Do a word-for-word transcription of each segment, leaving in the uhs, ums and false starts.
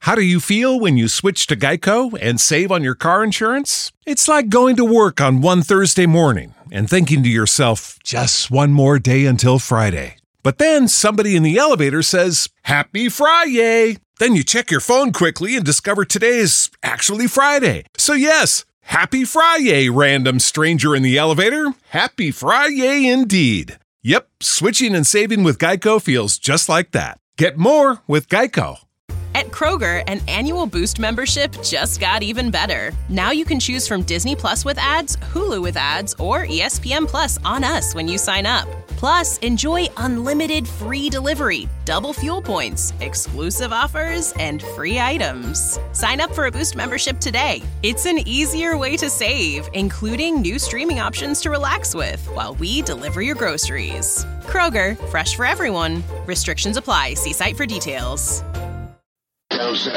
How do you feel when you switch to Geico and save on your car insurance? It's like going to work on one Thursday morning and thinking to yourself, just one more day until Friday. But then somebody in the elevator says, Happy Friday! Then you check your phone quickly and discover today is actually Friday. So yes, Happy Friday, random stranger in the elevator. Happy Friday indeed. Yep, switching and saving with Geico feels just like that. Get more with Geico. At Kroger, an annual Boost membership just got even better. Now you can choose from Disney Plus with ads, Hulu with ads, or E S P N Plus on us when you sign up. Plus, enjoy unlimited free delivery, double fuel points, exclusive offers, and free items. Sign up for a Boost membership today. It's an easier way to save, including new streaming options to relax with while we deliver your groceries. Kroger, fresh for everyone. Restrictions apply. See site for details. You're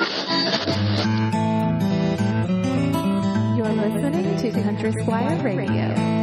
listening to Country Squire Radio.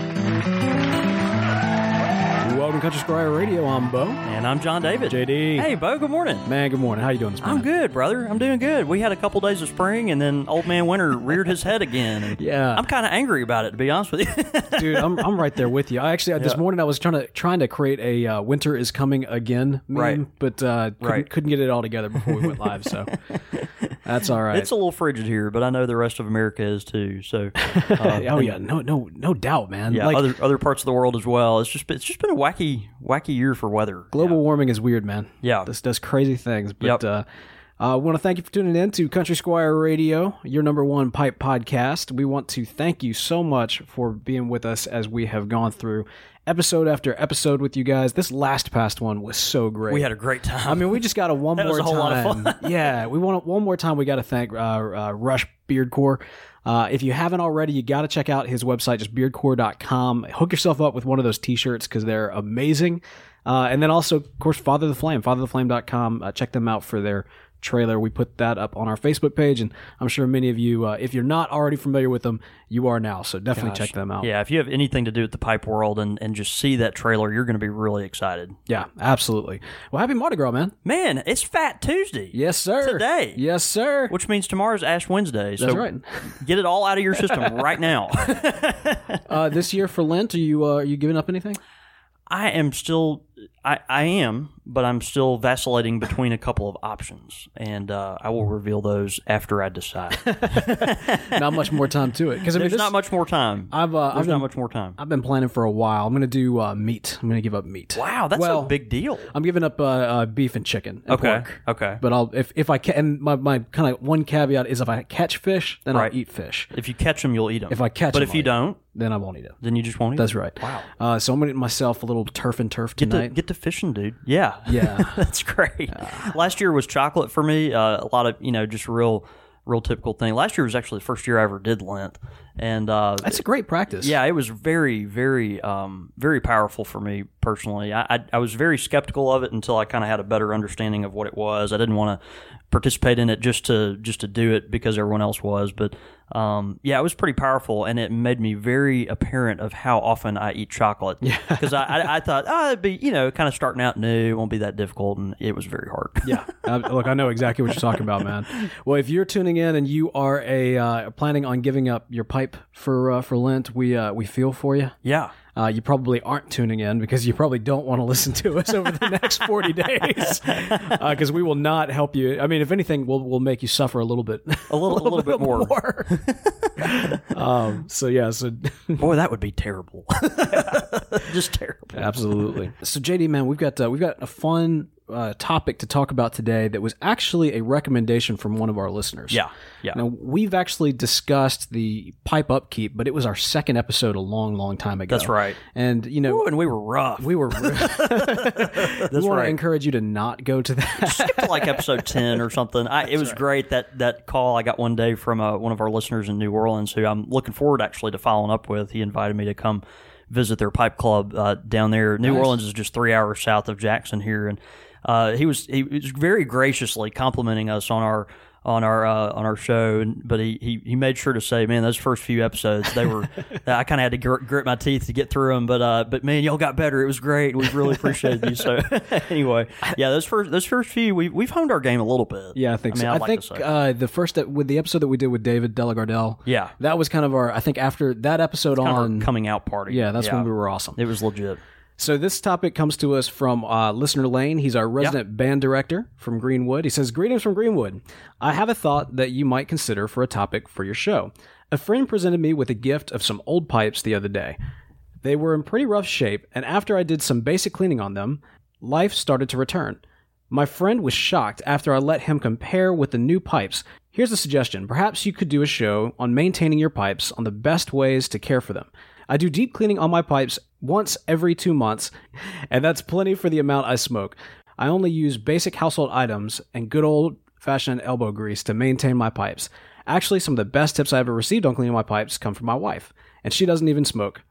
Welcome to Country Squire Radio. I'm Bo. And I'm John David. J D. Hey, Bo, good morning. Man, good morning. How you doing this morning? I'm good, brother. I'm doing good. We had a couple days of spring, and then Old Man Winter reared his head again. And yeah. I'm kind of angry about it, to be honest with you. Dude, I'm I'm right there with you. I actually, this yeah. morning, I was trying to trying to create a uh, Winter is Coming Again meme, right. but uh, couldn't, right. couldn't get it all together before we went live, so that's all right. It's a little frigid here, but I know the rest of America is too. So, uh, oh, yeah. No, no, no doubt, man. Yeah, like, other other parts of the world as well. It's just, it's just been a wacky, wacky year for weather. Global yeah. warming is weird, man. Yeah. This does crazy things. But yep. uh, I want to thank you for tuning in to Country Squire Radio, your number one pipe podcast. We want to thank you so much for being with us as we have gone through episode after episode with you guys. This last past one was so great. We had a great time. I mean, we just got a one that more was a whole time. Lot of fun. Yeah, we want one more time. We got to thank uh, uh, Rush Beardcore. Uh, if you haven't already, you got to check out his website, just beardcore dot com. Hook yourself up with one of those t-shirts because they're amazing. Uh, and then also, of course, Father the Flame, father the flame dot com. Uh, check them out for their trailer. We put that up on our Facebook page, and I'm sure many of you, uh, if you're not already familiar with them, you are now. So definitely Gosh. check them out. Yeah, if you have anything to do with the pipe world and, and just see that trailer, you're going to be really excited. Yeah, absolutely. Well, happy Mardi Gras, man. Man, it's Fat Tuesday. Yes, sir. Today. Yes, sir. Which means tomorrow's Ash Wednesday. That's so right. Get it all out of your system right now. uh, this year for Lent, are you, uh, are you giving up anything? I am still, I, I am, but I'm still vacillating between a couple of options, and uh, I will reveal those after I decide. Not much more time to it. Because I mean, There's this, not much more time. I've, uh, There's I've been, not much more time. I've been planning for a while. I'm going to do uh, meat. I'm going to give up meat. Wow, that's well, a big deal. I'm giving up uh, uh, beef and chicken and okay. pork. Okay. But I'll if, if I can, and my, my kind of one caveat is if I catch fish, then right. I'll eat fish. If you catch them, you'll eat them. If I catch but them, if you I'll don't, then I won't eat it. Then you just won't eat That's it. right. Wow. Uh, so I'm going to eat myself a little turf and turf Get tonight. to, get to fishing, dude. Yeah. Yeah. That's great. Uh, Last year was chocolate for me. Uh, a lot of, you know, just real, real typical thing. Last year was actually the first year I ever did Lent. And uh, that's a great practice. Yeah, it was very, very, um, very powerful for me personally. I, I, I was very skeptical of it until I kind of had a better understanding of what it was. I didn't want to participate in it just to just to do it because everyone else was, but um, yeah, it was pretty powerful, and it made me very apparent of how often I eat chocolate. Yeah, because I, I I thought oh it'd be you know kind of starting out new, it won't be that difficult, and it was very hard. Yeah, uh, look, I know exactly what you're talking about, man. Well, if you're tuning in and you are a uh, planning on giving up your pipe for uh, for Lent, we uh, we feel for you. Yeah. Uh, you probably aren't tuning in because you probably don't want to listen to us over the next forty days because uh, we will not help you. I mean, if anything, we'll we'll make you suffer a little bit, a little, a little, a little bit more. more. um, so yeah, so boy, that would be terrible. Just terrible. Absolutely. So J D, man, we've got uh, we've got a fun uh, topic to talk about today that was actually a recommendation from one of our listeners. Yeah, yeah. Now, we've actually discussed the pipe upkeep, but it was our second episode a long, long time ago. That's right. And, you know... Ooh, and we were rough. We were rough. That's we want right. to encourage you to not go to that. Just skip to like episode ten or something. I, it was right. great, that that call I got one day from uh, one of our listeners in New Orleans who I'm looking forward actually to following up with. He invited me to come visit their pipe club uh, down there. New nice. Orleans is just three hours south of Jackson here, and Uh, he was he was very graciously complimenting us on our on our uh, on our show, but he, he, he made sure to say, man, those first few episodes, they were I kind of had to gr- grit my teeth to get through them, but uh, but man, y'all got better. It was great. We really appreciated you. So anyway, yeah, those first those first few, we we've honed our game a little bit. Yeah, I think I mean, so. I'd I like think to say. uh, the first that with the episode that we did with David Delagardelle, Yeah. that was kind of our. I think after that episode Kind of our on coming out party. yeah, that's when we were awesome. It was legit. So this topic comes to us from uh, listener Lane. He's our resident band director from Greenwood. He says, "Greetings from Greenwood. I have a thought that you might consider for a topic for your show. A friend presented me with a gift of some old pipes the other day. They were in pretty rough shape, and after I did some basic cleaning on them, life started to return. My friend was shocked after I let him compare with the new pipes. Here's a suggestion. Perhaps you could do a show on maintaining your pipes, on the best ways to care for them. I do deep cleaning on my pipes once every two months, and that's plenty for the amount I smoke. I only use basic household items and good old-fashioned elbow grease to maintain my pipes. Actually, some of the best tips I ever received on cleaning my pipes come from my wife, and she doesn't even smoke.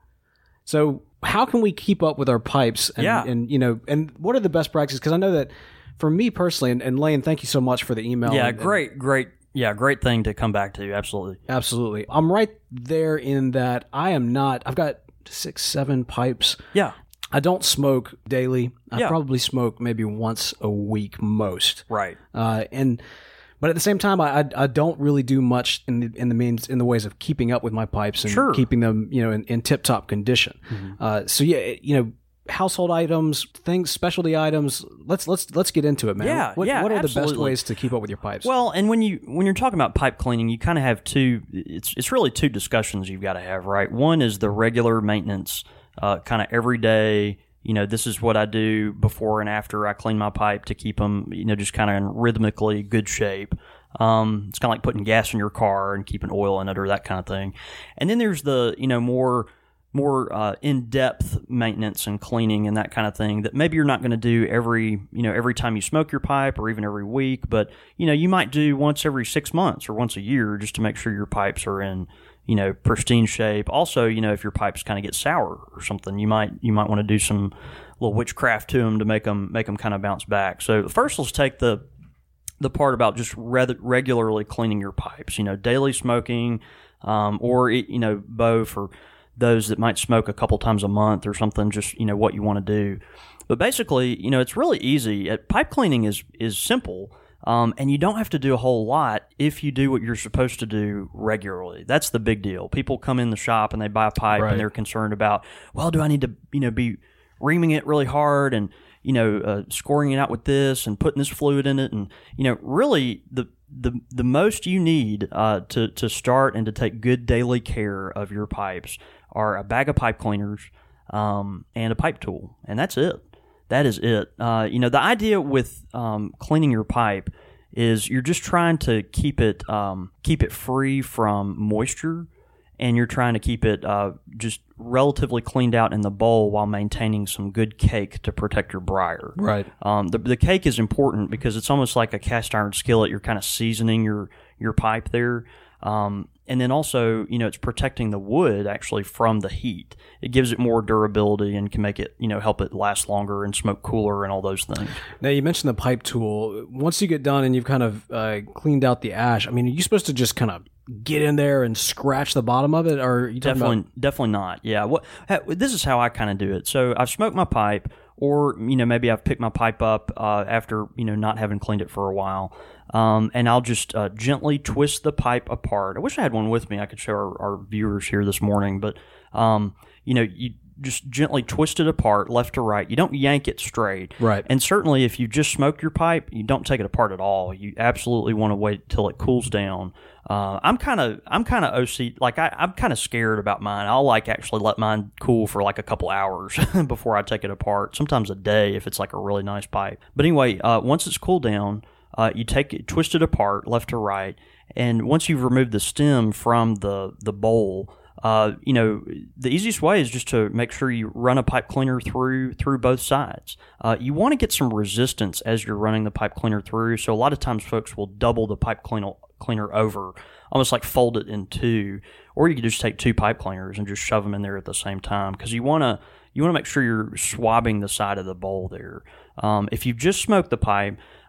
So how can we keep up with our pipes? And, Yeah. and you know, and what are the best practices? Because I know that for me personally, and, and Lane, thank you so much for the email. Yeah, and, great, great. Yeah, great thing to come back to. Absolutely. Absolutely. I'm right there in that I am not, I've got six, seven pipes. Yeah. I don't smoke daily. I Yeah. probably smoke maybe once a week most. Right. Uh, and, but at the same time, I, I, I don't really do much in the, in the means, in the ways of keeping up with my pipes and Sure. keeping them, you know, in, in tip top condition. Mm-hmm. Uh, so yeah, it- you know, household items, things, specialty items. Let's, let's, let's get into it, man. Yeah, What, yeah, what are the best absolutely. ways to keep up with your pipes? Well, and when you when you're talking about pipe cleaning, you kind of have two. It's it's really two discussions you've got to have, right? One is the regular maintenance, uh, kind of every day. You know, this is what I do before and after I clean my pipe to keep them, you know, just kind of in rhythmically good shape. Um, it's kind of like putting gas in your car and keeping oil in it or that kind of thing. And then there's the, you know, more more uh, in-depth maintenance and cleaning and that kind of thing that maybe you're not going to do every, you know, every time you smoke your pipe or even every week, but, you know, you might do once every six months or once a year just to make sure your pipes are in, you know, pristine shape. Also, you know, if your pipes kind of get sour or something, you might you might want to do some little witchcraft to them to make them make them kind of bounce back. So first, let's take the the part about just re- regularly cleaning your pipes. You know, daily smoking, um, or you know, Bo, for those that might smoke a couple times a month or something. Just you know what you want to do. But basically, you know, it's really easy. Pipe cleaning is is simple. Um, and you don't have to do a whole lot if you do what you're supposed to do regularly. That's the big deal. People come in the shop and they buy a pipe Right. and they're concerned about, well, do I need to, you know, be reaming it really hard and, you know, uh, scoring it out with this and putting this fluid in it? And, you know, really the the the most you need uh, to, to start and to take good daily care of your pipes are a bag of pipe cleaners um, and a pipe tool. And that's it. That is it. Uh, you know, the idea with um, cleaning your pipe is you're just trying to keep it um, keep it free from moisture, and you're trying to keep it uh, just relatively cleaned out in the bowl while maintaining some good cake to protect your briar. Right. Um, the the cake is important because it's almost like a cast iron skillet. You're kind of seasoning your your pipe there. Um, and then also, you know, it's protecting the wood actually from the heat. It gives it more durability and can make it, you know, help it last longer and smoke cooler and all those things. Now, you mentioned the pipe tool. Once you get done and you've kind of uh, cleaned out the ash, I mean, are you supposed to just kind of get in there and scratch the bottom of it? Or are you talking Definitely, about... definitely not. Yeah. What ha- this is how I kind of do it. So I've smoked my pipe, or you know, maybe I've picked my pipe up uh, after you know not having cleaned it for a while, um, and I'll just uh, gently twist the pipe apart. I wish I had one with me. I could show our, our viewers here this morning, but um, you know, you just gently twist it apart, left to right. You don't yank it straight. Right. And certainly, if you just smoke your pipe, you don't take it apart at all. You absolutely want to wait till it cools down. Uh, I'm kind of I'm kind of O C, like I, I'm kind of scared about mine. I'll like actually let mine cool for like a couple hours before I take it apart. Sometimes a day if it's like a really nice pipe. But anyway, uh, once it's cooled down, uh, you take it, twist it apart left to right, and once you've removed the stem from the the bowl. Uh, you know, the easiest way is just to make sure you run a pipe cleaner through through both sides. Uh, you want to get some resistance as you're running the pipe cleaner through. So a lot of times folks will double the pipe cleaner, cleaner over, almost like fold it in two. Or you could just take two pipe cleaners and just shove them in there at the same time, because you want to you want to make sure you're swabbing the side of the bowl there. Um, if you've just smoked the pipe,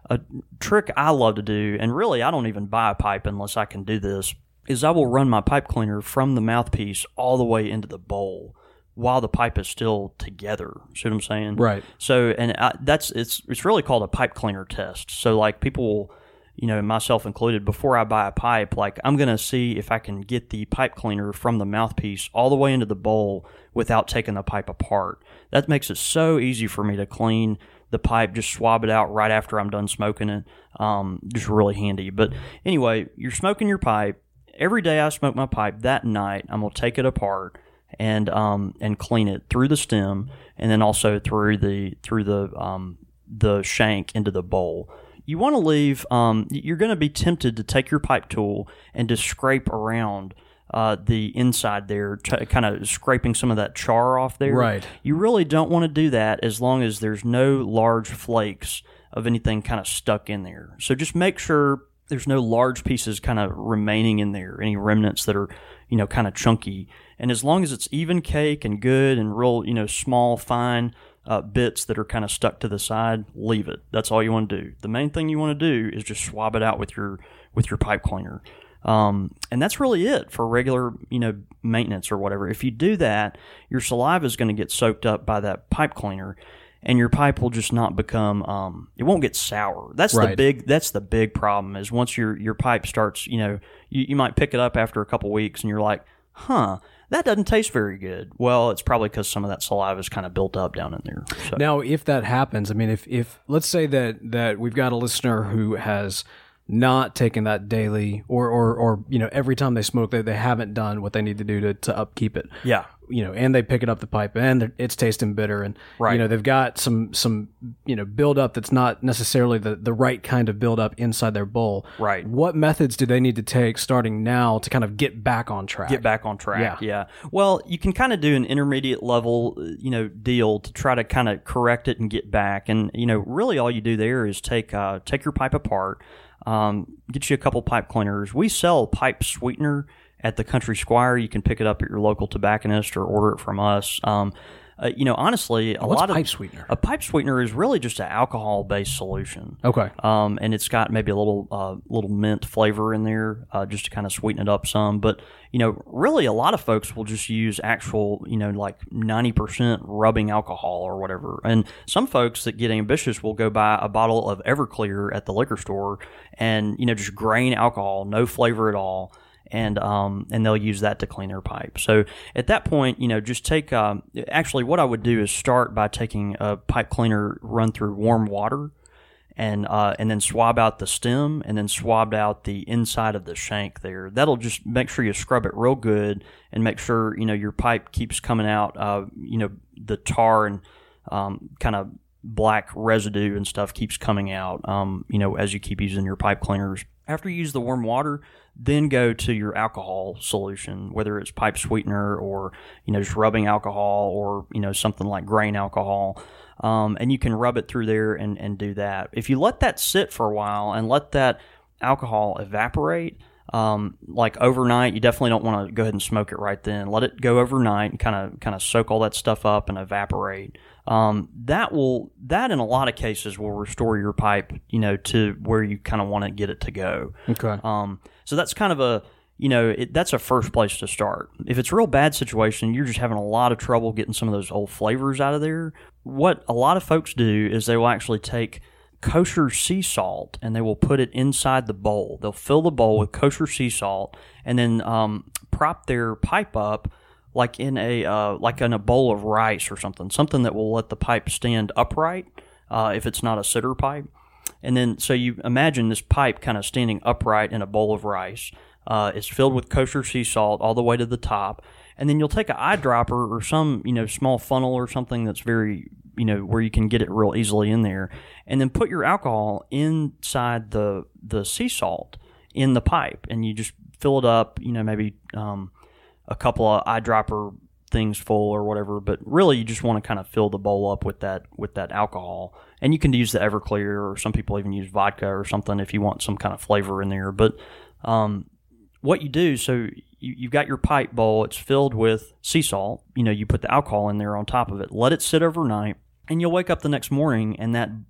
a trick I love to do, and really I don't even buy a pipe unless I can do this, is I will run my pipe cleaner from the mouthpiece all the way into the bowl while the pipe is still together. See what I'm saying? Right. So, and I, that's it's it's really called a pipe cleaner test. So, like people will, you know, myself included, before I buy a pipe, like I'm going to see if I can get the pipe cleaner from the mouthpiece all the way into the bowl without taking the pipe apart. That makes it so easy for me to clean the pipe, just swab it out right after I'm done smoking it. Um, just really handy. But anyway, you're smoking your pipe. Every day I smoke my pipe, that night I'm going to take it apart and um, and clean it through the stem and then also through the through the um, the shank into the bowl. You want to leave, um, you're going to be tempted to take your pipe tool and to scrape around uh, the inside there, t- kind of scraping some of that char off there. Right. You really don't want to do that as long as there's no large flakes of anything kind of stuck in there. So just make sure there's no large pieces kind of remaining in there, any remnants that are, you know, kind of chunky. And as long as it's even cake and good and real, you know, small, fine uh, bits that are kind of stuck to the side, leave it. That's all you want to do. The main thing you want to do is just swab it out with your with your pipe cleaner. Um, and that's really it for regular, you know, maintenance or whatever. If you do that, your saliva is going to get soaked up by that pipe cleaner, and your pipe will just not become, um, it won't get sour. That's Right. the big, that's the big problem is once your, your pipe starts, you know, you, you might pick it up after a couple weeks and you're like, huh, that doesn't taste very good. Well, it's probably because some of that saliva is kind of built up down in there. So. Now, if that happens, I mean, if, if let's say that, that we've got a listener who has not taken that daily or, or, or, you know, every time they smoke, they, they haven't done what they need to do to, to upkeep it. Yeah. You know, and they pick it up the pipe and it's tasting bitter and, Right. you know, they've got some, some, you know, buildup that's not necessarily the, the right kind of buildup inside their bowl. Right. What methods do they need to take starting now to kind of get back on track? Get back on track. Yeah. Yeah. Well, you can kind of do an intermediate level, you know, deal to try to kind of correct it and get back. And, you know, really all you do there is take, uh, take your pipe apart, um, get you a couple pipe cleaners. We sell pipe sweetener at the Country Squire. You can pick it up at your local tobacconist or order it from us. Um, uh, you know, honestly, a What's lot of pipe sweetener? A pipe sweetener is really just an alcohol-based solution. Okay. Um, and it's got maybe a little uh, little mint flavor in there, uh, just to kind of sweeten it up some. But you know, really, a lot of folks will just use actual, you know, like ninety percent rubbing alcohol or whatever. And some folks that get ambitious will go buy a bottle of Everclear at the liquor store, and you know, just grain alcohol, no flavor at all. And um and they'll use that to clean their pipe. So at that point, you know, just take. Um, actually, what I would do is start by taking a pipe cleaner, run through warm water, and uh, and then swab out the stem, and then swab out the inside of the shank there. That'll just make sure you scrub it real good, and make sure you know your pipe keeps coming out. Uh, you know, the tar and um, kind of black residue and stuff keeps coming out. Um, you know, as you keep using your pipe cleaners. After you use the warm water, then go to your alcohol solution, whether it's pipe sweetener or, you know, just rubbing alcohol or, you know, something like grain alcohol. Um, and you can rub it through there and, and do that. If you let that sit for a while and let that alcohol evaporate, um, like overnight, you definitely don't want to go ahead and smoke it right then. Let it go overnight and kind of kind of soak all that stuff up and evaporate. Um, that will that in a lot of cases will restore your pipe, you know, to where you kind of want to get it to go. Okay. Um, so that's kind of a you know it, that's a first place to start. If it's a real bad situation, you're just having a lot of trouble getting some of those old flavors out of there. What a lot of folks do is they will actually take kosher sea salt and they will put it inside the bowl. They'll fill the bowl with kosher sea salt and then um, prop their pipe up like in a uh, like in a bowl of rice or something, something that will let the pipe stand upright uh, if it's not a sitter pipe. And then so you imagine this pipe kind of standing upright in a bowl of rice. Uh, it's filled with kosher sea salt all the way to the top. And then you'll take an eyedropper or some, you know, small funnel or something that's very, you know, where you can get it real easily in there. And then put your alcohol inside the the sea salt in the pipe. And you just fill it up, you know, maybe um, a couple of eyedropper things full or whatever. But really you just want to kind of fill the bowl up with that with that alcohol. And you can use the Everclear or some people even use vodka or something if you want some kind of flavor in there. But um, what you do, so you, you've got your pipe bowl, it's filled with sea salt. You know, you put the alcohol in there on top of it, let it sit overnight, and you'll wake up the next morning and that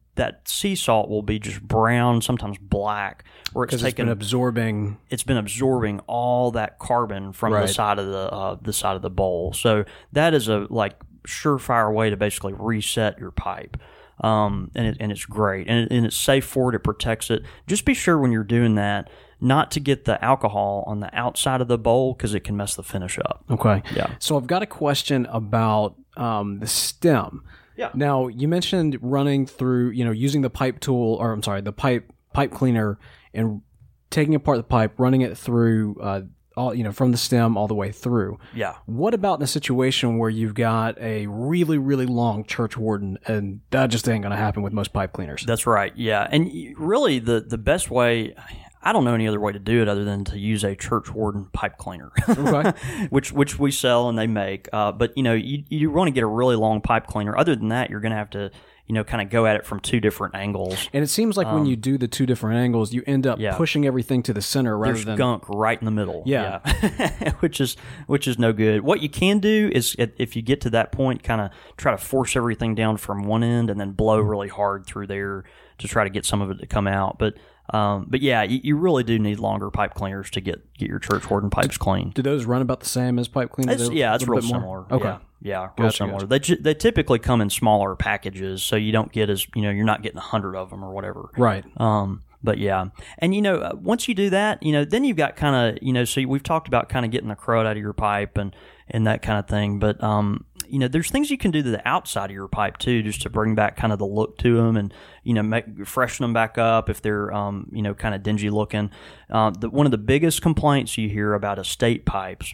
that sea salt will be just brown, sometimes black, where it's Because it's taken been absorbing. it's been absorbing all that carbon from Right. the side of the uh, the side of the bowl. So that is a like surefire way to basically reset your pipe. Um, and it, and it's great, and, it, and it's safe for it. It protects it. Just be sure when you're doing that not to get the alcohol on the outside of the bowl because it can mess the finish up. Okay. Yeah. So I've got a question about um, the stem. Yeah. Now you mentioned running through, you know, using the pipe tool, or I'm sorry, the pipe pipe cleaner, and taking apart the pipe, running it through, uh, all you know, from the stem all the way through. Yeah. What about in a situation where you've got a really, really long church warden, and that just ain't going to happen with most pipe cleaners? That's right. Yeah. And y- really, the, the best way, I don't know any other way to do it other than to use a church warden pipe cleaner, Okay. which which we sell and they make. Uh, but, you know, you, you want to get a really long pipe cleaner. Other than that, you're going to have to, you know, kind of go at it from two different angles. And it seems like when you do the two different angles, you end up yeah. pushing everything to the center rather There's than gunk right in the middle. Yeah. Yeah. which is which is no good. What you can do is if if you get to that point, kind of try to force everything down from one end and then blow really hard through there to try to get some of it to come out. But um, but yeah, you, you really do need longer pipe cleaners to get, get your church warden pipes clean. Do those run about the same as pipe cleaners? It's, They're yeah, a it's little real bit more? similar. Okay. Yeah, yeah real Gotcha, similar. gotcha. They ju- they typically come in smaller packages, so you don't get as you know you're not getting a hundred of them or whatever. Right. Um, but yeah, and you know uh, once you do that, you know then you've got kind of you know so we've talked about kind of getting the crud out of your pipe and and that kind of thing, but um. You know, there's things you can do to the outside of your pipe too, just to bring back kind of the look to them, and you know, make freshen them back up if they're um, you know kind of dingy looking. Uh, the, one of the biggest complaints you hear about estate pipes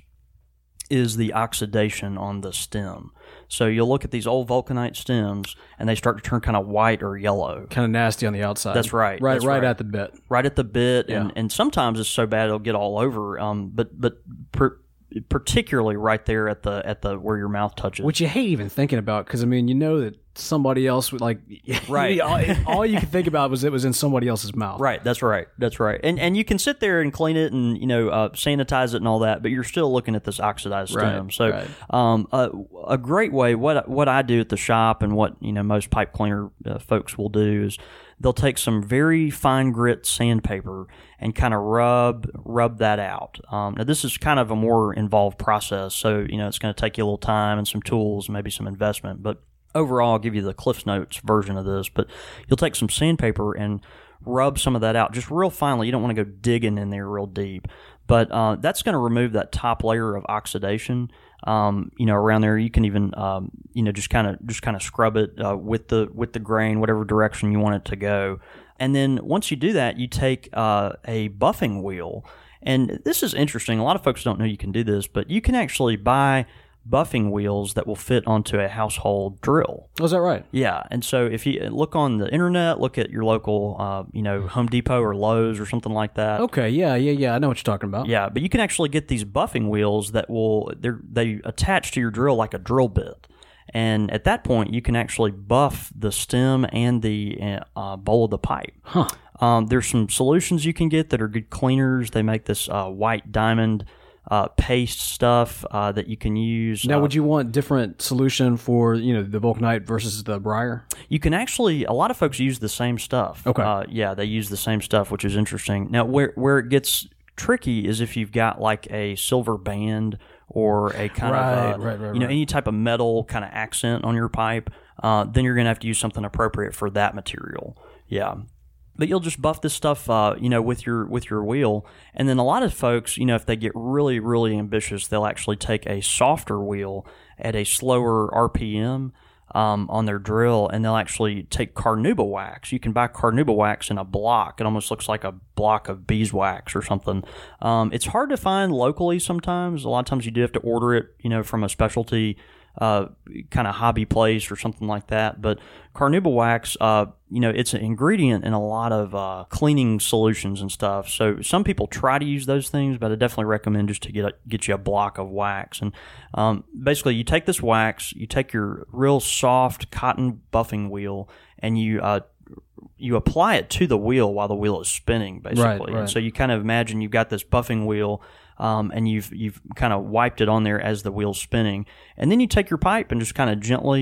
is the oxidation on the stem. So you'll look at these old vulcanite stems, and they start to turn kind of white or yellow. Kind of nasty on the outside. That's right. Right, That's right, right. at the bit. Right at the bit, Yeah. and, and sometimes it's so bad it'll get all over. Um, but but per, particularly right there at the at the where your mouth touches. Which you hate even thinking about, because I mean, you know that somebody else would like. Right. all, all you could think about was it was in somebody else's mouth. Right, that's right, that's right, and and you can sit there and clean it and you know uh, sanitize it and all that, but you're still looking at this oxidized stem. Right, so, right. um, a, a great way what what I do at the shop and what you know most pipe cleaner uh, folks will do is they'll take some very fine grit sandpaper and kind of rub rub that out. Um, now this is kind of a more involved process, so you know it's going to take you a little time and some tools, and maybe some investment, but overall, I'll give you the Cliff's Notes version of this, but you'll take some sandpaper and rub some of that out just real finely. You don't want to go digging in there real deep, but uh, that's going to remove that top layer of oxidation. Um, you know, around there, you can even um, you know just kind of just kind of scrub it uh, with the with the grain, whatever direction you want it to go. And then once you do that, you take uh, a buffing wheel, and this is interesting. A lot of folks don't know you can do this, but you can actually buy buffing wheels that will fit onto a household drill. Oh, is that right? Yeah, and so if you look on the internet, look at your local, uh, you know, Home Depot or Lowe's or something like that. Okay, yeah, yeah, yeah. I know what you're talking about. Yeah, but you can actually get these buffing wheels that will they they attach to your drill like a drill bit, and at that point you can actually buff the stem and the uh, bowl of the pipe. Huh. Um, there's some solutions you can get that are good cleaners. They make this uh, white diamond Uh, paste stuff uh, that you can use. Now, uh, would you want different solution for you know the vulcanite versus the briar? You can actually, a lot of folks use the same stuff. Okay. Uh, yeah, they use the same stuff, which is interesting. Now, where where it gets tricky is if you've got like a silver band or a kind Right, of, uh, right, right, you know, right. any type of metal kind of accent on your pipe, uh, then you're going to have to use something appropriate for that material. Yeah. But you'll just buff this stuff, uh, you know, with your with your wheel, and then a lot of folks, you know, if they get really really ambitious, they'll actually take a softer wheel at a slower R P M um, on their drill, and they'll actually take carnauba wax. You can buy carnauba wax in a block. It almost looks like a block of beeswax or something. Um, it's hard to find locally sometimes. A lot of times you do have to order it, you know, from a specialty uh, kind of hobby place or something like that. But carnauba wax, uh, you know, it's an ingredient in a lot of uh, cleaning solutions and stuff. So some people try to use those things, but I definitely recommend just to get a, get you a block of wax. And um, basically, you take this wax, you take your real soft cotton buffing wheel, and you uh, you apply it to the wheel while the wheel is spinning, basically. Right, right. And so you kind of imagine you've got this buffing wheel. Um, and you've you've kind of wiped it on there as the wheel's spinning, and then you take your pipe and just kind of gently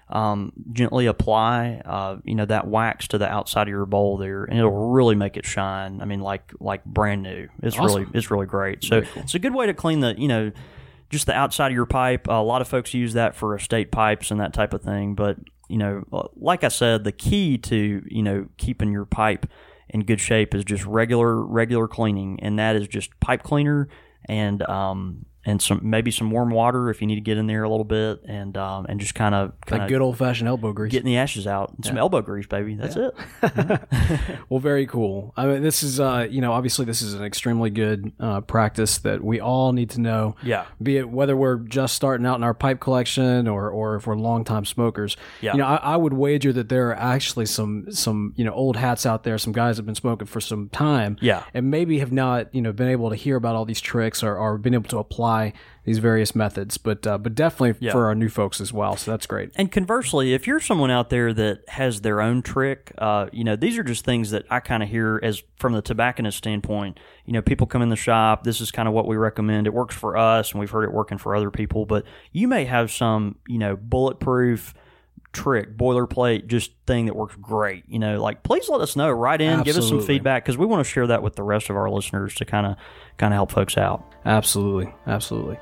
um, gently apply, uh, you know, that wax to the outside of your bowl there, and it'll really make it shine. I mean, like like brand new. It's Awesome. really it's really great. So cool. It's a good way to clean the, you know, just the outside of your pipe. Uh, a lot of folks use that for estate pipes and that type of thing. But, you know, like I said, the key to, you know, keeping your pipe in good shape is just regular regular cleaning, and that is just pipe cleaner and um and some maybe some warm water if you need to get in there a little bit, and um and just kind of like good old fashioned elbow grease, getting the ashes out, and some yeah. elbow grease, baby. That's yeah. it. Well, very cool. I mean, this is uh you know obviously this is an extremely good uh, practice that we all need to know. Yeah. Be it whether we're just starting out in our pipe collection or or if we're longtime smokers. Yeah. You know, I, I would wager that there are actually some some you know old hats out there, some guys that have been smoking for some time. Yeah. And maybe have not you know been able to hear about all these tricks or or been able to apply these various methods, but uh, but definitely yeah. for our new folks as well. So that's great. And conversely, if you're someone out there that has their own trick, uh, you know, these are just things that I kind of hear as from the tobacconist standpoint. You know, people come in the shop. This is kind of what we recommend. It works for us, and we've heard it working for other people. But you may have some, you know, bulletproof trick, boilerplate, just thing that works great. You know, like please let us know. Write in, Absolutely. Give us some feedback, because we want to share that with the rest of our listeners to kind of kind of help folks out. Absolutely, absolutely.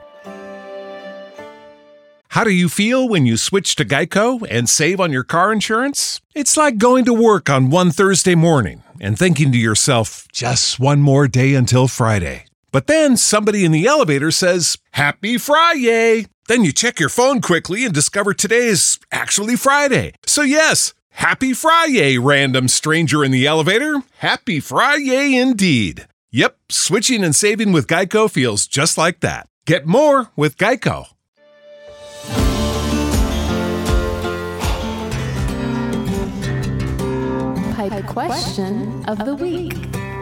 How do you feel when you switch to Geico and save on your car insurance? It's like going to work on one Thursday morning and thinking to yourself, just one more day until Friday. But then somebody in the elevator says, Happy Friday! Then you check your phone quickly and discover today's actually Friday. So yes, Happy Friday, random stranger in the elevator. Happy Friday indeed. Yep, switching and saving with Geico feels just like that. Get more with Geico. Pipe question of the week.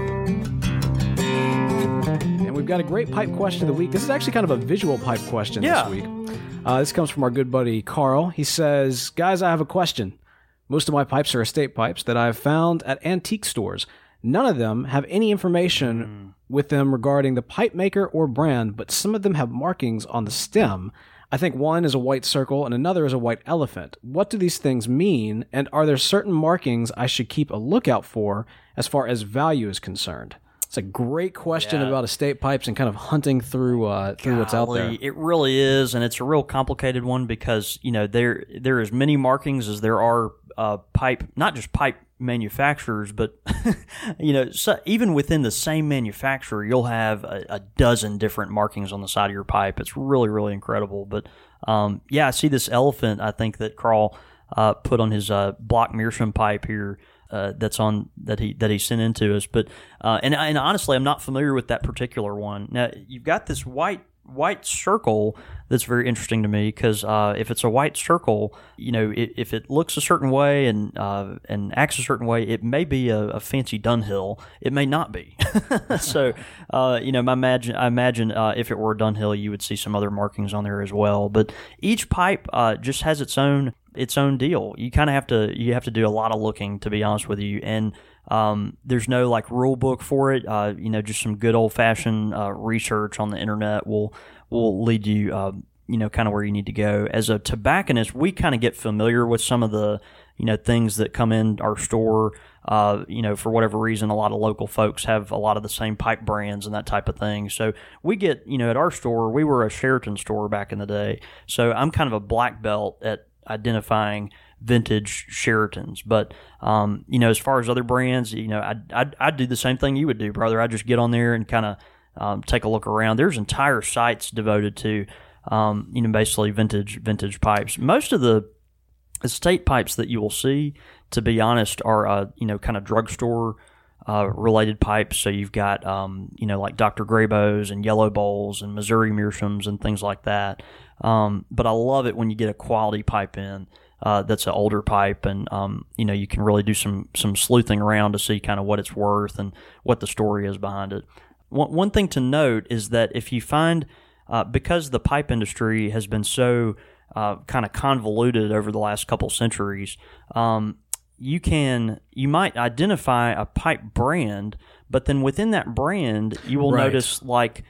And we've got a great pipe question of the week. This is actually kind of a visual pipe question yeah. this week. Uh, this comes from our good buddy Carl. He says, guys, I have a question. Most of my pipes are estate pipes that I have found at antique stores. None of them have any information mm. with them regarding the pipe maker or brand, but some of them have markings on the stem. I think one is a white circle and another is a white elephant. What do these things mean, and are there certain markings I should keep a lookout for as far as value is concerned? It's a great question yeah. about estate pipes and kind of hunting through uh, through Golly, what's out there. It really is, and it's a real complicated one because you know there there are as many markings as there are uh, pipe, not just pipe manufacturers, but you know so even within the same manufacturer, you'll have a, a dozen different markings on the side of your pipe. It's really really incredible. But um, yeah, I see this elephant. I think that Carl uh, put on his uh, Block Meerschaum pipe here. Uh, that's on that he that he sent in to us, but uh, and and honestly, I'm not familiar with that particular one. Now you've got this white white circle that's very interesting to me because uh, if it's a white circle, you know, it, if it looks a certain way and uh, and acts a certain way, it may be a, a fancy Dunhill. It may not be. So uh, you know, my imagine I imagine uh, if it were a Dunhill, you would see some other markings on there as well. But each pipe uh, just has its own. its own deal. You kind of have to you have to do a lot of looking, to be honest with you, and um, there's no like rule book for it. Uh, you know, just some good old fashioned uh, research on the internet will will lead you uh, you know kind of where you need to go. As a tobacconist, we kind of get familiar with some of the you know things that come in our store. Uh, you know, for whatever reason, a lot of local folks have a lot of the same pipe brands and that type of thing. So we get, you know, at our store, we were a Sheraton store back in the day. So I'm kind of a black belt at identifying vintage Sheratons. But, um, you know, as far as other brands, you know, I'd, I'd, I'd do the same thing you would do, brother. I'd just get on there and kind of um, take a look around. There's entire sites devoted to, um, you know, basically vintage vintage pipes. Most of the estate pipes that you will see, to be honest, are, uh, you know, kind of drugstore uh, related pipes. So you've got, um, you know, like Doctor Grabo's and Yellow Bowls and Missouri Meerschaums and things like that. Um, but I love it when you get a quality pipe in uh, that's an older pipe, and um, you know you can really do some some sleuthing around to see kind of what it's worth and what the story is behind it. One one thing to note is that if you find uh, because the pipe industry has been so uh, kind of convoluted over the last couple centuries, um, you can you might identify a pipe brand, but then within that brand you will Right. notice like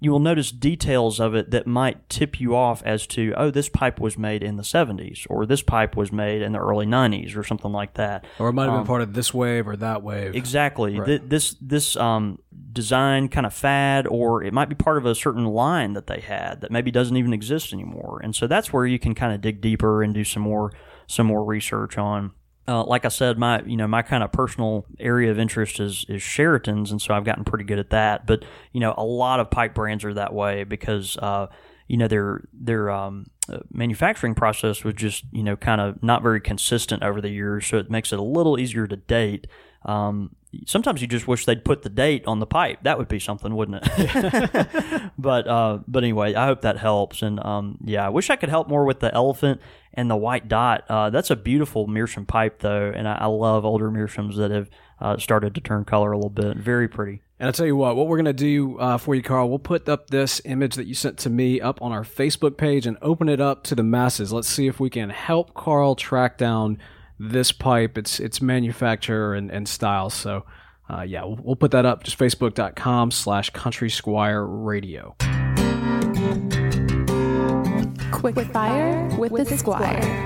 you will notice details of it that might tip you off as to, oh, this pipe was made in the seventies, or this pipe was made in the early nineties, or something like that. Or it might have Um, been part of this wave or that wave. Exactly. Right. Th- This this um, design kind of fad, or it might be part of a certain line that they had that maybe doesn't even exist anymore. And so that's where you can kind of dig deeper and do some more some more research on. Uh, like I said, my you know my kind of personal area of interest is is Sheraton's, and so I've gotten pretty good at that. But you know, a lot of pipe brands are that way because uh, you know their their um, uh, manufacturing process was just you know kind of not very consistent over the years, so it makes it a little easier to date. Um, sometimes you just wish they'd put the date on the pipe. That would be something, wouldn't it? but uh, but anyway, I hope that helps. And um, yeah, I wish I could help more with the elephant and the white dot. Uh, that's a beautiful meerschaum pipe, though, and I, I love older meerschaums that have uh, started to turn color a little bit. Very pretty. And I'll tell you what, what we're going to do uh, for you, Carl, we'll put up this image that you sent to me up on our Facebook page and open it up to the masses. Let's see if we can help Carl track down this pipe, its its manufacturer and, and style. So, uh, yeah, we'll, we'll put that up, just facebook.com slash Country Squire Radio. Quick Fire with the Squire.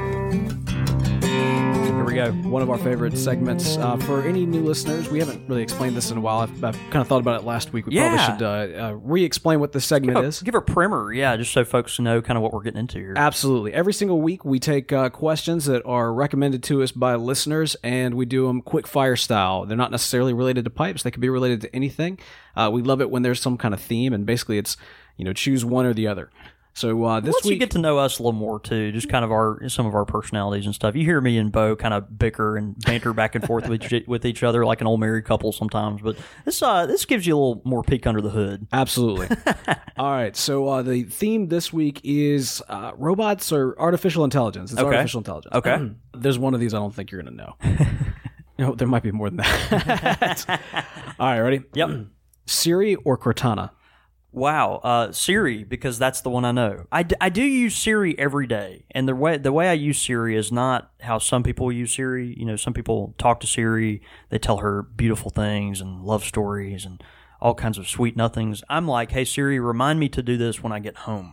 Here we go. One of our favorite segments. Uh, for any new listeners, we haven't really explained this in a while. I've, I've kind of thought about it last week. We Yeah. probably should uh, uh, re-explain what this segment Give a, is. give a primer, yeah, just so folks know kind of what we're getting into here. Absolutely. Every single week, we take uh, questions that are recommended to us by listeners, and we do them quick fire style. They're not necessarily related to pipes. They could be related to anything. Uh, we love it when there's some kind of theme, and basically it's, you know, choose one or the other. So uh, this Once week, you get to know us a little more too, just kind of our some of our personalities and stuff. You hear me and Bo kind of bicker and banter back and forth with each, with each other like an old married couple sometimes. But this uh, this gives you a little more peek under the hood. Absolutely. All right. So uh, the theme this week is uh, robots or artificial intelligence. It's Okay. artificial intelligence. Okay. There's one of these I don't think you're going to know. No, there might be more than that. All right. Ready? Yep. Siri or Cortana? Wow, uh, Siri, because that's the one I know. I, d- I do use Siri every day, and the way the way I use Siri is not how some people use Siri. You know, some people talk to Siri, they tell her beautiful things and love stories and all kinds of sweet nothings. I'm like, hey, Siri, remind me to do this when I get home.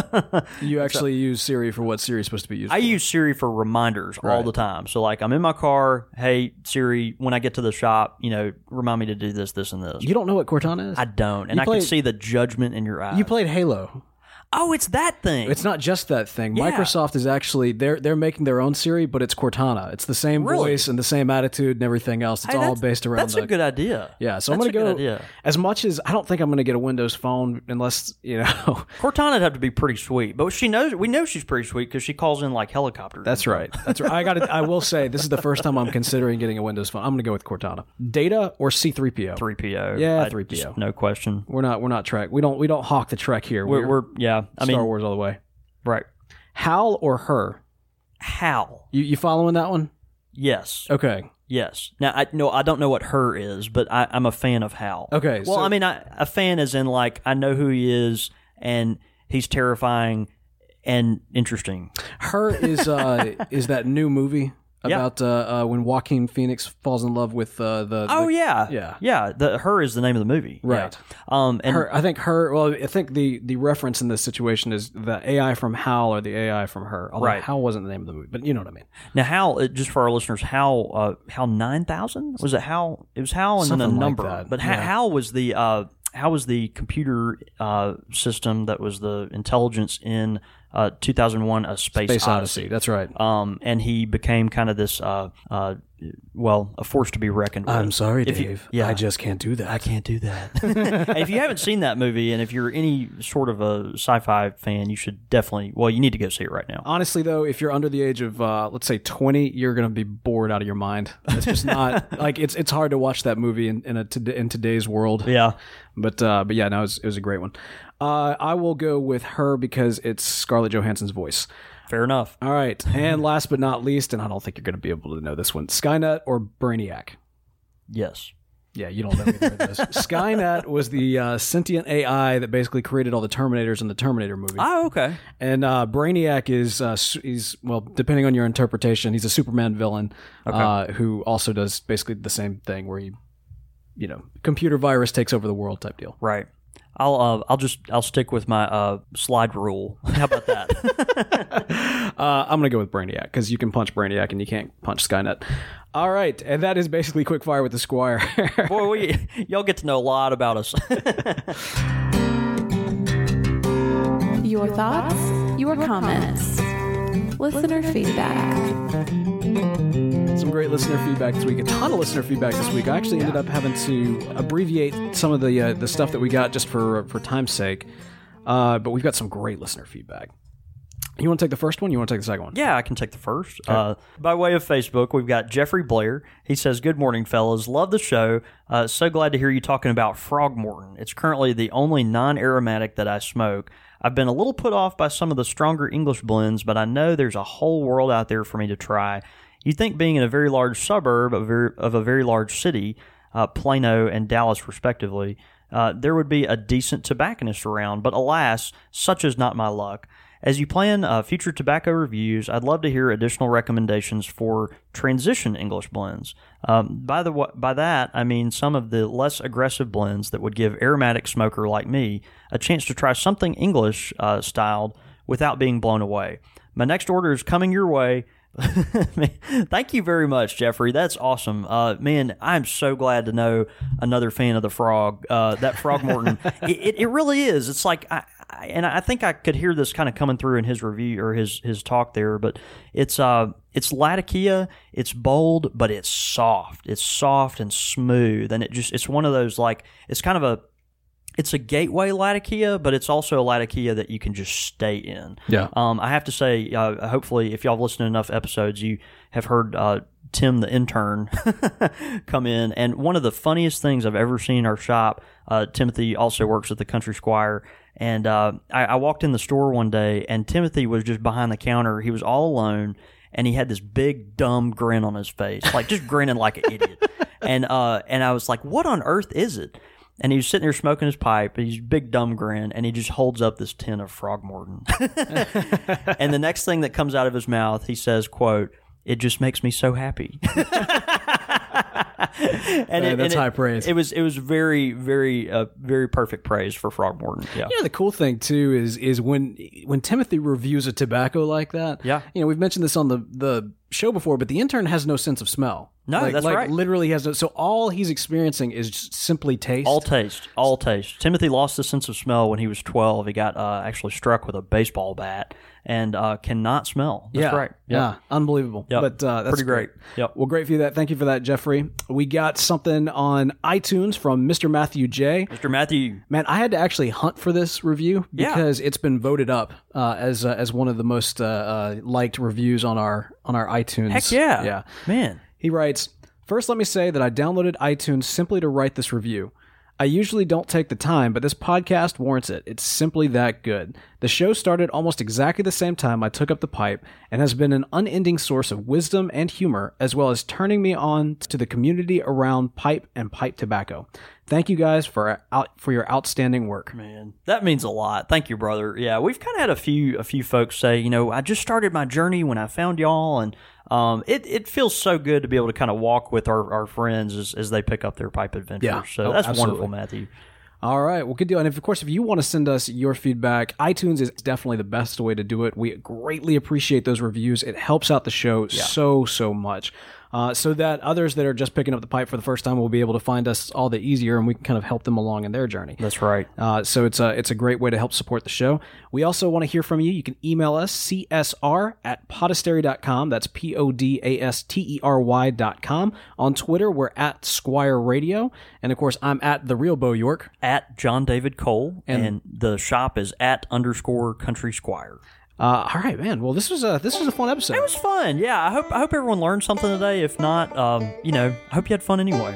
You actually use Siri for what Siri's supposed to be used I for. use Siri for reminders all Right. the time. So, like, I'm in my car, hey, Siri, when I get to the shop, you know, remind me to do this, this, and this. You don't know what Cortana is? I don't, and You I played- can see the judgment in your eyes. You played Halo. Oh, it's that thing. It's not just that thing. Yeah. Microsoft is actually they're they're making their own Siri, but it's Cortana. It's the same Really? voice and the same attitude and everything else. It's Hey, all that's- based around. That's the, a good idea. Yeah, so That's I'm a gonna good go idea. as much as I don't think I'm gonna get a Windows phone unless you know. Cortana'd have to be pretty sweet, but she knows. We know she's pretty sweet because she calls in like helicopters. That's right. That's right. I got. I will say this is the first time I'm considering getting a Windows phone. I'm gonna go with Cortana. Data or C three P O. three P O. Yeah, I- three P O. just No question. We're not. We're not Trek. We don't. We don't hawk the Trek here. We're, we're yeah. I Star mean, Wars all the way. right. Hal or her? Hal. You you following that one? Yes. Okay. Yes. Now I no, I don't know what her is, but I, I'm a fan of Hal. Okay, Well, so- I mean, I, a fan is in like I know who he is, and he's terrifying and interesting. Her is uh is that new movie Yeah. about uh, uh when Joaquin Phoenix falls in love with uh, the Oh the- yeah, yeah. yeah. The her is the name of the movie, Right. Yeah. Um, and her I think her well I think the the reference in this situation is the A I from Hal or the A I from her. Although Right. Hal wasn't the name of the movie, but you know what I mean. now Hal, uh, just for our listeners, Hal, uh, Hal nine thousand was it Hal? It was Hal and then Something a like number, that, but Ha- yeah. Hal was the uh, Hal was the computer uh, system that was the intelligence in uh, two thousand one: A Space, Space Odyssey. Odyssey. That's right. Um, and he became kind of this, uh, uh, well, a force to be reckoned with. I'm sorry, If you- Dave. yeah. I just can't do that. I can't do that. If you haven't seen that movie, and if you're any sort of a sci-fi fan, you should definitely. Well, you need to go see it right now. Honestly, though, if you're under the age of uh, let's say twenty, you're gonna be bored out of your mind. It's just not like it's it's hard to watch that movie in in, a, in today's world. Yeah. But uh, but yeah, no, it was, it was a great one. Uh, I will go with her because it's Scarlett Johansson's voice. Fair enough. All right, and last but not least, and I don't think you're going to be able to know this one: Skynet or Brainiac. Yes. Yeah, you don't know either of those. Skynet was the uh, sentient A I that basically created all the Terminators in the Terminator movie. Oh, okay. And uh, Brainiac is uh, su- he's well, depending on your interpretation, he's a Superman villain uh, who also does basically the same thing, where he, you know, computer virus takes over the world type deal. Right. I'll uh, I'll just I'll stick with my uh, slide rule. How about that? uh, I'm gonna go with Brainiac because you can punch Brainiac and you can't punch Skynet. All right, and that is basically Quickfire with the Squire. Boy, we y'all get to know a lot about us. Your thoughts, your comments, listener feedback. Some great listener feedback this week. A ton of listener feedback this week. I actually ended up having to abbreviate some of the uh, the stuff that we got just for for time's sake. Uh, but we've got some great listener feedback. You want to take the first one? You want to take the second one? Yeah, I can take the first. Okay. Uh, by way of Facebook, we've got Jeffrey Blair. He says, "Good morning, fellas. Love the show. Uh, so glad to hear you talking about Frogmorton. It's currently the only non-aromatic that I smoke. I've been a little put off by some of the stronger English blends, but I know there's a whole world out there for me to try. You'd think being in a very large suburb of, very, of a very large city, uh, Plano and Dallas respectively, uh, there would be a decent tobacconist around, but alas, such is not my luck. As you plan uh, future tobacco reviews, I'd love to hear additional recommendations for transition English blends. Um, by the by that, I mean some of the less aggressive blends that would give aromatic smoker like me a chance to try something English uh, styled without being blown away. My next order is coming your way." Thank you very much, Jeffrey. That's awesome. Uh, man, I'm so glad to know another fan of the Frog. Uh, that Frogmorton, it, it, it really is. It's like, I, I, and I think I could hear this kind of coming through in his review or his his talk there. But it's uh, it's Latakia. It's bold, but it's soft. It's soft and smooth, and it just it's one of those like it's kind of a. It's a gateway Latakia, but it's also a Latakia that you can just stay in. Yeah. Um, I have to say, uh, hopefully, if y'all have listened to enough episodes, you have heard uh, Tim the intern come in. And one of the funniest things I've ever seen in our shop, uh, Timothy also works at the Country Squire. And uh, I, I walked in the store one day, and Timothy was just behind the counter. He was all alone, and he had this big, dumb grin on his face, like just grinning like an idiot. And uh, and I was like, what on earth is it? And he was sitting there smoking his pipe, and he's a big dumb grin, and he just holds up this tin of Frogmorton. And the next thing that comes out of his mouth, he says, quote, "It just makes me so happy." and Man, it, that's and high it, praise. It was it was very, very, uh, very perfect praise for Frogmorton. Yeah. You know, the cool thing too is is when when Timothy reviews a tobacco like that. Yeah. You know, we've mentioned this on the the show before, but the intern has no sense of smell. No, like, that's like, right. Literally has no. So all he's experiencing is just simply taste. All taste, all taste. Timothy lost the sense of smell when he was twelve. He got uh, actually struck with a baseball bat and uh, cannot smell. That's yeah, right. Yep. Yeah, unbelievable. Yep. But uh, that's pretty great. Yep. Well, great for you. That. Thank you for that, Jeffrey. We got something on iTunes from Mister Matthew J. Mister Matthew. Man, I had to actually hunt for this review Yeah. because it's been voted up uh, as uh, as one of the most uh, uh, liked reviews on our on our iTunes. Heck yeah. Yeah. Man. He writes, "First, let me say that I downloaded iTunes simply to write this review. I usually don't take the time, but this podcast warrants it. It's simply that good. The show started almost exactly the same time I took up the pipe and has been an unending source of wisdom and humor, as well as turning me on to the community around pipe and pipe tobacco. Thank you guys for out, for your outstanding work." Man, that means a lot. Thank you, brother. Yeah, we've kind of had a few a few folks say, you know, I just started my journey when I found y'all, and um, it, it feels so good to be able to kind of walk with our, our friends as, as they pick up their pipe adventures. Yeah. So Oh, that's absolutely. wonderful, Matthew. All right, well, good deal. And if, of course, if you want to send us your feedback, iTunes is definitely the best way to do it. We greatly appreciate those reviews. It helps out the show so, so much. Uh, so that others that are just picking up the pipe for the first time will be able to find us all the easier, and we can kind of help them along in their journey. That's right. Uh, so it's a, it's a great way to help support the show. We also want to hear from you. You can email us, C S R at podastery dot com. That's P O D A S T E R Y dot com. On Twitter, we're at Squire Radio. And, of course, I'm at The Real Bo York. At John David Cole, and, And- the shop is at underscore Country Squire. Uh, all right, man. Well, this was a this was a fun episode. It was fun. Yeah, I hope I hope everyone learned something today. If not, um, you know, I hope you had fun anyway.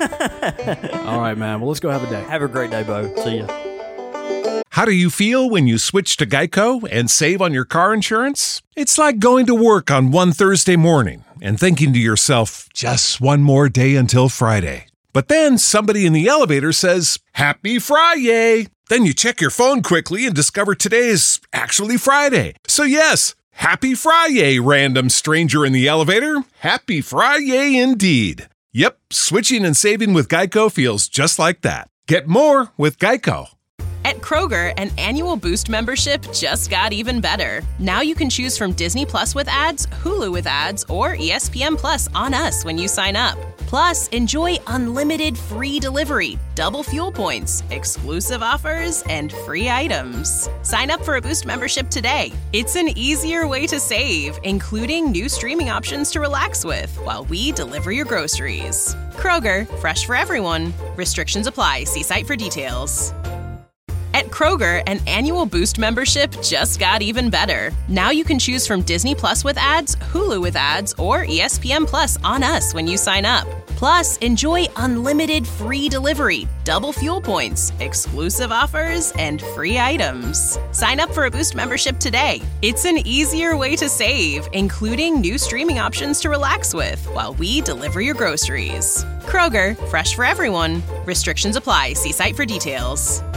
All right, man. Well, let's go have a day. Have a great day, Bo. See ya. How do you feel when you switch to Geico and save on your car insurance? It's like going to work on one Thursday morning and thinking to yourself, just one more day until Friday. But then somebody in the elevator says, "Happy Friday!" Then you check your phone quickly and discover today is actually Friday. So yes, happy Friday, random stranger in the elevator. Happy Friday indeed. Yep, switching and saving with Geico feels just like that. Get more with Geico. At Kroger, an annual Boost membership just got even better. Now you can choose from Disney Plus with ads, Hulu with ads, or E S P N Plus on us when you sign up. Plus, enjoy unlimited free delivery, double fuel points, exclusive offers, and free items. Sign up for a Boost membership today. It's an easier way to save, including new streaming options to relax with while we deliver your groceries. Kroger, fresh for everyone. Restrictions apply. See site for details. At Kroger, an annual Boost membership just got even better. Now you can choose from Disney Plus with ads, Hulu with ads, or E S P N Plus on us when you sign up. Plus, enjoy unlimited free delivery, double fuel points, exclusive offers, and free items. Sign up for a Boost membership today. It's an easier way to save, including new streaming options to relax with while we deliver your groceries. Kroger, fresh for everyone. Restrictions apply. See site for details.